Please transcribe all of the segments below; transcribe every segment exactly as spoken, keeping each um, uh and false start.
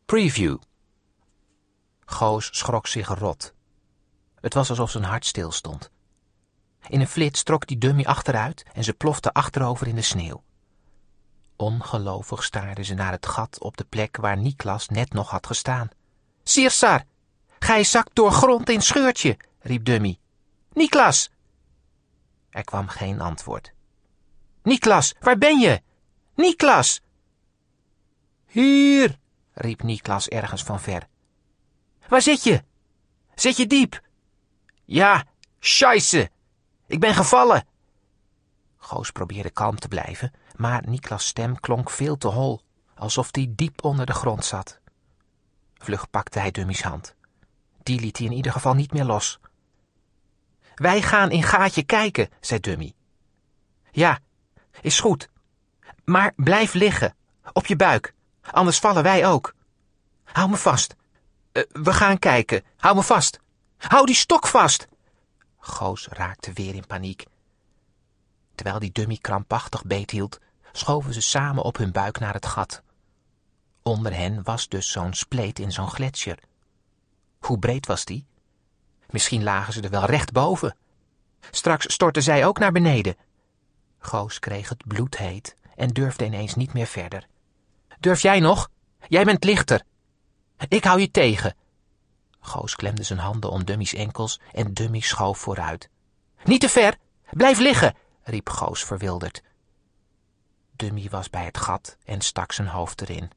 Preview. Goos schrok zich rot. Het was alsof zijn hart stilstond. In een flits trok die dummy achteruit en ze plofte achterover in de sneeuw. Ongelovig staarde ze naar het gat op de plek waar Niklas net nog had gestaan. Sirsar, gij zakt door grond in scheurtje, riep Dummy. Niklas! Er kwam geen antwoord. Niklas, waar ben je? Niklas! Hier, riep Niklas ergens van ver. Waar zit je? Zit je diep? Ja, scheisse, ik ben gevallen. Goos probeerde kalm te blijven, maar Niklas' stem klonk veel te hol, alsof die diep onder de grond zat. Vlug pakte hij Dummy's hand. Die liet hij in ieder geval niet meer los. Wij gaan in gaatje kijken, zei Dummy. Ja, is goed. Maar blijf liggen, op je buik, anders vallen wij ook. Hou me vast. Uh, we gaan kijken, hou me vast. Hou die stok vast. Goos raakte weer in paniek. Terwijl die Dummy krampachtig beethield, schoven ze samen op hun buik naar het gat. Onder hen was dus zo'n spleet in zo'n gletsjer. Hoe breed was die? Misschien lagen ze er wel recht boven. Straks stortten zij ook naar beneden. Goos kreeg het bloedheet en durfde ineens niet meer verder. Durf jij nog? Jij bent lichter. Ik hou je tegen. Goos klemde zijn handen om Dummy's enkels en Dummy schoof vooruit. Niet te ver! Blijf liggen! Riep Goos verwilderd. Dummy was bij het gat en stak zijn hoofd erin.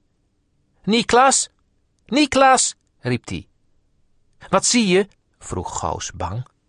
Niklas! Niklas! Riep hij. Wat zie je? Vroeg Goos bang.